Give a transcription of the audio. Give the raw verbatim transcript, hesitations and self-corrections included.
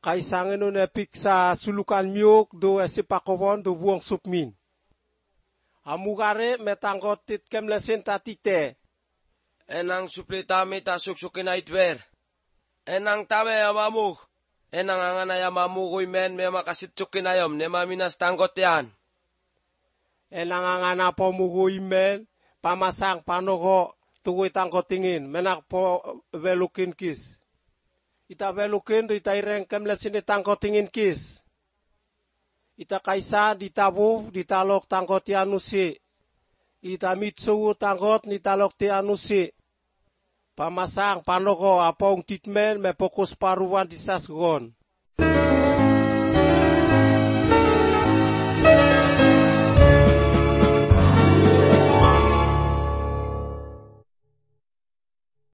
Kaisangin no nepik sa sulukan miok do esipakowon do buong supmin. Amugare metanggotit kemlesin tatite. Enang suplitami ta suksukin aitwer. Enang tame amamuk. Enang anganay amamukoy men me makasitsukin ayom ne maminas tanggot yan. Enang angana po mukoy men pamasang panoko tukoy tanggotingin menak po velukin kis. Ita velukin do ita ireng kemlesin tanggotingin kis. Ita kaisa ditabu ditalok tanggot yanusi. Ita mitsu tanggot nitalok ti anusi. Pamasang panoko apong titmen me fokus paruan di sasgon.